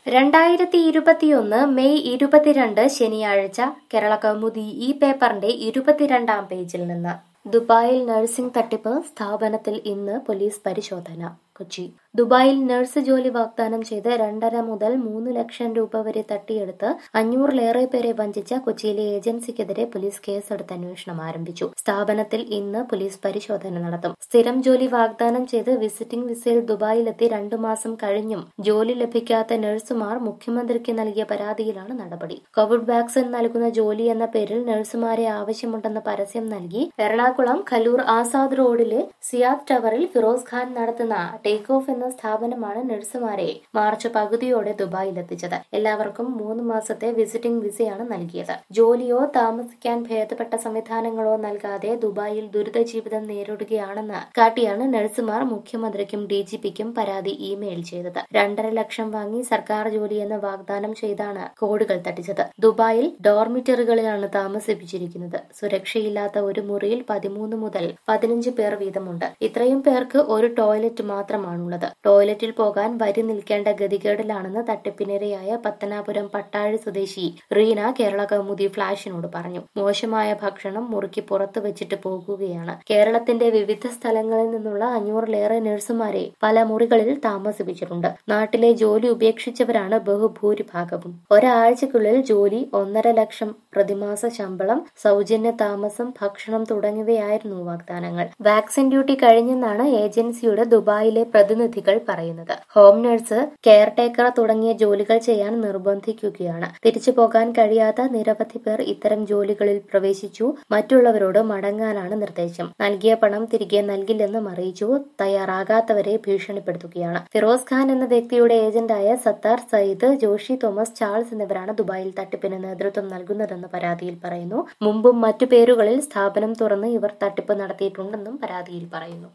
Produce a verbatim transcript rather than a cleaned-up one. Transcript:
രണ്ടായിരത്തി ഇരുപത്തിയൊന്ന് മെയ് ഇരുപത്തിരണ്ട് ശനിയാഴ്ച കേരള കൗമുദി ഈ പേപ്പറിന്റെ ഇരുപത്തിരണ്ടാം പേജിൽ നിന്ന് ദുബായിൽ നഴ്സിംഗ് തട്ടിപ്പ് സ്ഥാപനത്തിൽ ഇന്ന് പോലീസ് പരിശോധന. കൊച്ചി ദുബായിൽ നഴ്സ് ജോലി വാഗ്ദാനം ചെയ്ത് രണ്ടര മുതൽ മൂന്ന് ലക്ഷം രൂപ വരെ തട്ടിയെടുത്ത് അഞ്ഞൂറിലേറെ പേരെ വഞ്ചിച്ച കൊച്ചിയിലെ ഏജൻസിക്കെതിരെ പോലീസ് കേസെടുത്ത് അന്വേഷണം ആരംഭിച്ചു. സ്ഥാപനത്തിൽ ഇന്ന് പോലീസ് പരിശോധന നടത്തും. സ്ഥിരം ജോലി വാഗ്ദാനം ചെയ്ത് വിസിറ്റിംഗ് വിസയിൽ ദുബായിലെത്തി രണ്ടു മാസം കഴിഞ്ഞും ജോലി ലഭിക്കാത്ത നഴ്സുമാർ മുഖ്യമന്ത്രിക്ക് നൽകിയ പരാതിയിലാണ് നടപടി. കോവിഡ് വാക്സിൻ നൽകുന്ന ജോലി എന്ന പേരിൽ നഴ്സുമാരെ ആവശ്യമുണ്ടെന്ന് പരസ്യം നൽകി എറണാകുളം കലൂർ ആസാദ് റോഡിലെ സിയാദ് ടവറിൽ ഫിറോസ് ഖാൻ നടത്തുന്ന ടേക്ക് ഓഫ് എന്ന സ്ഥാപനമാണ് നഴ്സുമാരെ മാർച്ച് പകുതിയോടെ ദുബായിലെത്തിച്ചത്. എല്ലാവർക്കും മൂന്ന് മാസത്തെ വിസിറ്റിംഗ് വിസയാണ് നൽകിയത്. ജോലിയോ താമസിക്കാൻ ഭേദപ്പെട്ട സംവിധാനങ്ങളോ നൽകാതെ ദുബായിൽ ദുരിത ജീവിതം നേരിടുകയാണെന്ന് കാട്ടിയാണ് നഴ്സുമാർ മുഖ്യമന്ത്രിക്കും ഡി ജി പിക്കും പരാതി ഇമെയിൽ ചെയ്തത്. രണ്ടര ലക്ഷം വാങ്ങി സർക്കാർ ജോലിയെന്ന് വാഗ്ദാനം ചെയ്താണ് കോടികൾ തട്ടിച്ചത്. ദുബായിൽ ഡോർമിറ്ററികളിലാണ് താമസിപ്പിച്ചിരിക്കുന്നത്. സുരക്ഷയില്ലാത്ത ഒരു മുറിയിൽ പതിമൂന്ന് മുതൽ പതിനഞ്ച് പേർ വീതമുണ്ട്. ഇത്രയും പേർക്ക് ഒരു ടോയ്ലറ്റ് മാത്രമാണുള്ളത്. ടോയ്ലറ്റിൽ പോകാൻ വരി നിൽക്കേണ്ട ഗതികേടിലാണെന്ന് തട്ടിപ്പിനിരയായ പത്തനാപുരം പട്ടാഴി സ്വദേശി റീന കേരള കൗമുദി ഫ്ലാഷിനോട് പറഞ്ഞു. മോശമായ ഭക്ഷണം മുറിക്ക് പുറത്തു വെച്ചിട്ട് പോകുകയാണ്. കേരളത്തിന്റെ വിവിധ സ്ഥലങ്ങളിൽ നിന്നുള്ള അഞ്ഞൂറിലേറെ നഴ്സുമാരെ പല മുറികളിൽ താമസിപ്പിച്ചിട്ടുണ്ട്. നാട്ടിലെ ജോലി ഉപേക്ഷിച്ചവരാണ് ബഹുഭൂരിഭാഗവും. ഒരാഴ്ചക്കുള്ളിൽ ജോലി, ഒന്നര ലക്ഷം പ്രതിമാസ ശമ്പളം, സൗജന്യ താമസം, ഭക്ഷണം തുടങ്ങിയവയായിരുന്നു വാഗ്ദാനങ്ങൾ. വാക്സിൻ ഡ്യൂട്ടി കഴിഞ്ഞെന്നാണ് ഏജൻസിയുടെ ദുബായിലെ പ്രതിനിധികൾ പറയുന്നത്. ഹോം നഴ്സ്, കെയർ ടേക്കർ തുടങ്ങിയ ജോലികൾ ചെയ്യാൻ നിർബന്ധിക്കുകയാണ്. തിരിച്ചു പോകാൻ കഴിയാത്ത നിരവധി പേർ ഇത്തരം ജോലികളിൽ പ്രവേശിച്ചു. മറ്റുള്ളവരോട് മടങ്ങാനാണ് നിർദ്ദേശം. നൽകിയ പണം തിരികെ നൽകില്ലെന്നും അറിയിച്ചു. തയ്യാറാകാത്തവരെ ഭീഷണിപ്പെടുത്തുകയാണ്. ഫിറോസ് ഖാൻ എന്ന വ്യക്തിയുടെ ഏജന്റായ സത്താർ സയ്യിദ്, ജോഷി തോമസ്, ചാൾസ് എന്നിവരാണ് ദുബായിൽ തട്ടിപ്പിന് നേതൃത്വം നൽകുന്നതെന്ന് പരാതിയിൽ പറയുന്നു. മുമ്പും മറ്റു പേരുകളിൽ സ്ഥാപനം തുറന്ന് ഇവർ തട്ടിപ്പ് നടത്തിയിട്ടുണ്ടെന്നും പരാതിയിൽ പറയുന്നു.